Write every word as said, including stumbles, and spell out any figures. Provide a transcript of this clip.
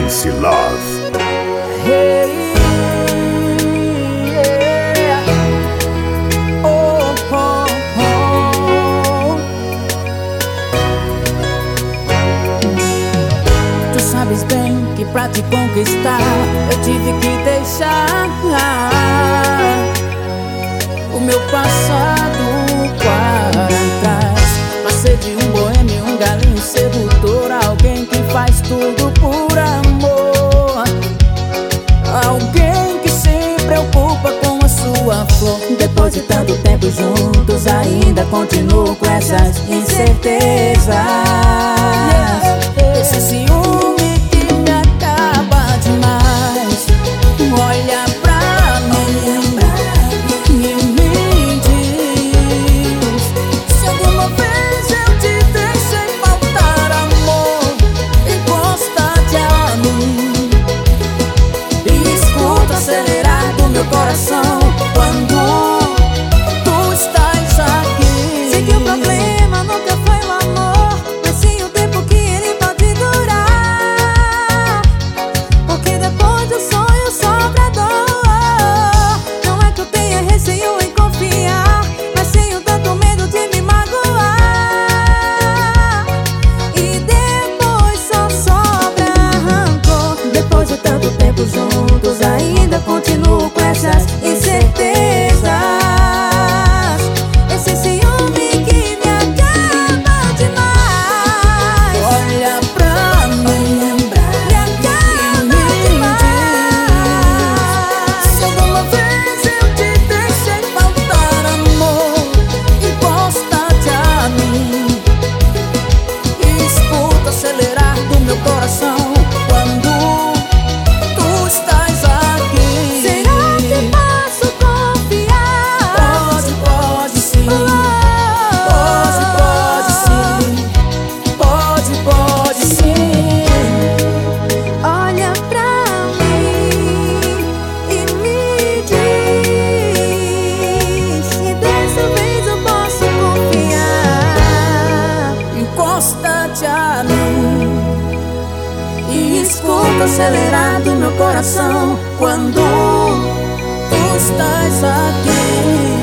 Dance Love. Hey, yeah. Oh, oh, oh. Tu sabes bem que pra te conquistar eu tive que deixar o meu passado para trás, pra ser de um boêmio, um galinho sedutor, alguém que faz tudo por amor, alguém que se preocupa com a sua flor. Depois de tanto tempo juntos, ainda continuo com essas incertezas. Esse ciúme que me acaba demais. Olha pra mim e me diz se alguma vez eu te deixei faltar amor. Encosta-te a mim e escuta acelerar do meu coração quando tu estás aqui. Sei que o problema nunca foi o amor, mas sim o tempo que ele pode durar. Porque depois do sonho sobra dor. Não é que eu tenha receio em confiar, mas tenho tanto medo de me magoar. E depois só sobra rancor. Depois de tanto tempo juntos, ainda continuo com essas incertezas. Esse ciúme que me acaba demais. Olha pra mim Me acaba demais. se alguma vez eu te deixei faltar amor. Encosta-te a mim e escuta acelerar do meu coração quando tu estás aqui. Será que posso confiar? Pode, pode sim. Pode, pode sim. Pode, pode sim. Olha pra mim e me diz se dessa vez eu posso confiar. Encosta-te a mim e escuta acelerar do meu coração quando tu estás aqui.